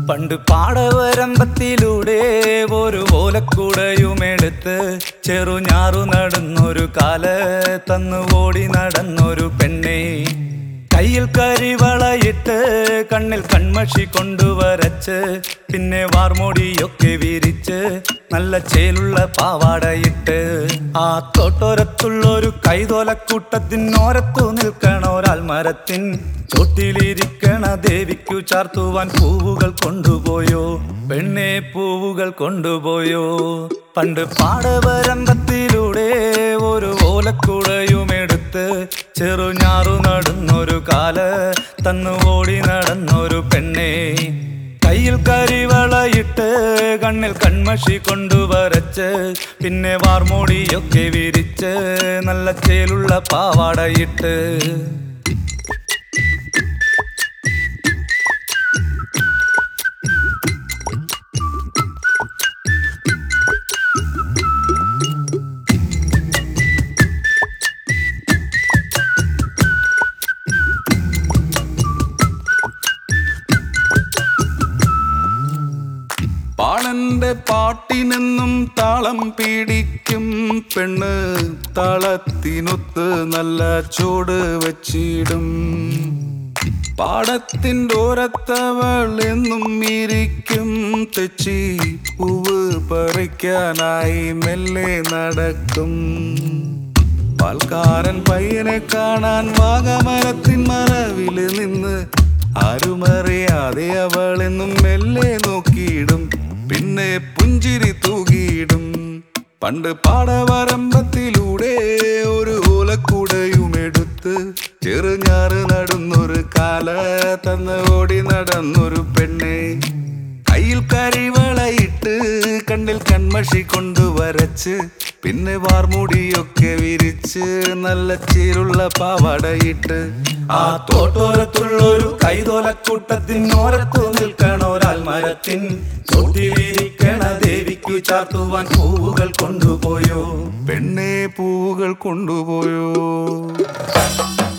പണ്ട് പാടവരമ്പത്തിലൂടെ ഒരു ഓലക്കുടയുമെടുത്ത് ചെറുഞാറു നടന്നൊരു കാല് തന്നു ഓടി നടന്നൊരു പെണ്ണെ. കയ്യിൽ കരിവളയിട്ട് കണ്ണിൽ കൺമഷി കൊണ്ടുവരച്ച് പിന്നെ വാർമോടിയൊക്കെ വിരിച്ച് നല്ല ചേലുള്ള പാവാടയിട്ട് ആ തോട്ടോരത്തുള്ളൊരു കൈതോലക്കൂട്ടത്തിനോരത്തു നിൽക്കണ ഒരാൽമരത്തിൻ ചോട്ടിലിരിക്കണ ദേവിക്കു ചാർത്തുവാൻ പൂവുകൾ കൊണ്ടുപോയോ പെണ്ണെ, പൂവുകൾ കൊണ്ടുപോയോ. പണ്ട് പാടവരമ്പത്തിലൂടെ ഒരു ഓലക്കുടയുമെടുത്ത് ചെറുഞാറു നടന്നൊരു കാല് തന്നു ഓടി നടന്നൊരു പെണ്ണെ. കയ്യിൽ കരിവളയിട്ട് കണ്ണിൽ കൺമഷി കൊണ്ടുവരച്ച് പിന്നെ വാർമോടിയൊക്കെ വിരിച്ച് നല്ല ചേലുള്ള പാവാടയിട്ട് പാളന്റെ പാട്ടിനെന്നും താളം പിടിക്കും പെണ്ണ്, താളത്തിനൊത്ത് നല്ല ചൂട് വച്ചിടും. പാടത്തിൻ്റെ ഓരത്തവൾ എന്നും ഇരിക്കും തെച്ചി പൂവ് പറിക്കാനായി മെല്ലെ നടക്കും. പാൽക്കാരൻ പയ്യനെ കാണാൻ വാഗമരത്തിൻ മറവില് നിന്ന് ആരുമറിയാതെ അവളെന്നും മെല്ലെ നോക്കിയിടും, പിന്നെ പുഞ്ചിരി തൂകിയിടും. പണ്ട് പാടവരമ്പത്തിലൂടെ ഒരു ഓലക്കുടയുമെടുത്ത് ചെറുഞാറ് നടന്നൊരു കാല തന്ന് ഓടി നടന്നൊരു പെണ്ണെ. കയ്യിൽ കരിവളയിട്ട് കണ്ണിൽ കൺമഷി കൊണ്ടുവരച്ച് പിന്നെ വാർമുടിയൊക്കെ വിരിച്ച് നല്ല ചേലുള്ള പാവാടയിട്ട് ആ തോട്ടോരത്തുള്ളൊരു കൈതോലക്കൂട്ടത്തിനോരത്തു നിൽക്കണ ഒരാൽമരത്തിൻ ചോട്ടിലിരിക്കണ ദേവിക്കു ചാർത്തുവാൻ പൂവുകൾ കൊണ്ടുപോയോ പെണ്ണെ, പൂവുകൾ കൊണ്ടുപോയോ.